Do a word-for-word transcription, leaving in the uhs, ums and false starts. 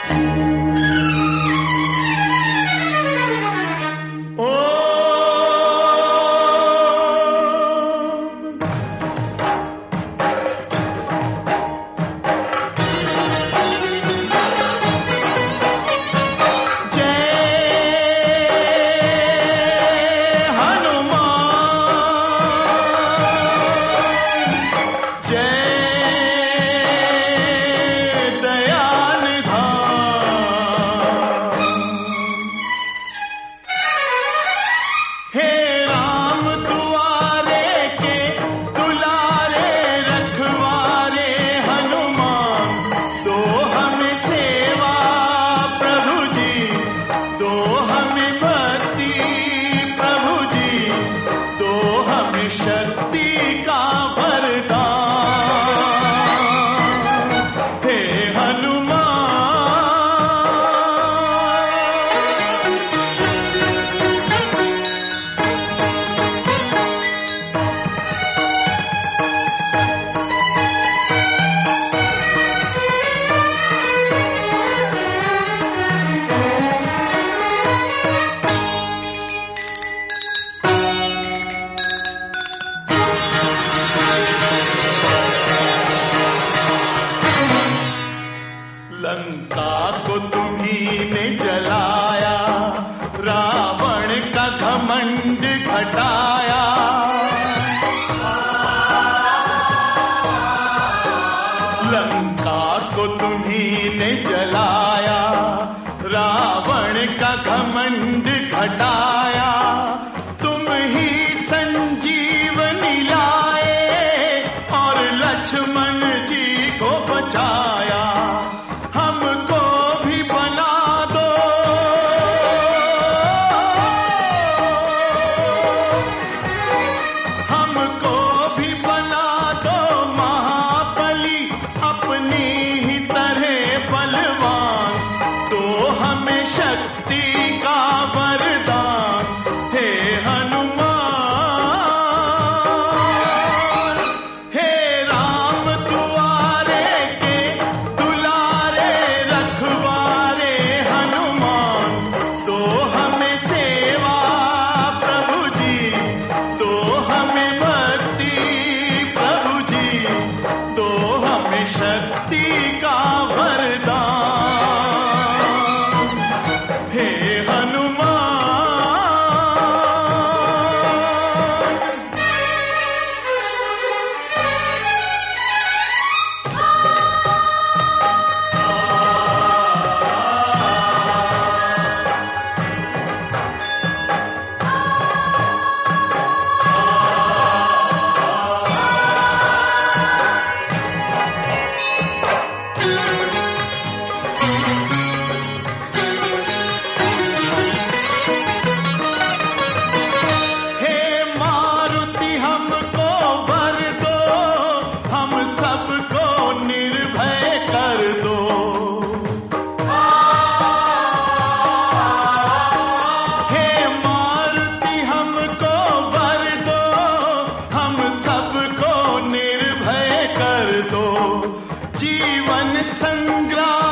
लंका को तुम्ही ने जलाया, रावण का घमंड घटाया। लंका को तुम्ही ने जलाया, रावण का घमंड घटाया। तुम ही संजीवनी लाए और लक्ष्मण जी को बचाया। हमको भी बना दो, हमको भी बना दो महाबली, अपनी ही तरह बलवान। तो हमें शक्ति का वरदान, हे हनुमान। हे राम दुआरे के दुलारे रखवारे हनुमान। तो हमें सेवा प्रभु जी, तो हमें भक्ति प्रभु जी, तो हमें शक्ति का वरदान, हे हनुमान। हे मारुति हमको वर दो, हम सबको निर्भय कर दो। हे मारुति हमको वर दो, हम सबको निर्भय कर दो। जीवन संग्राम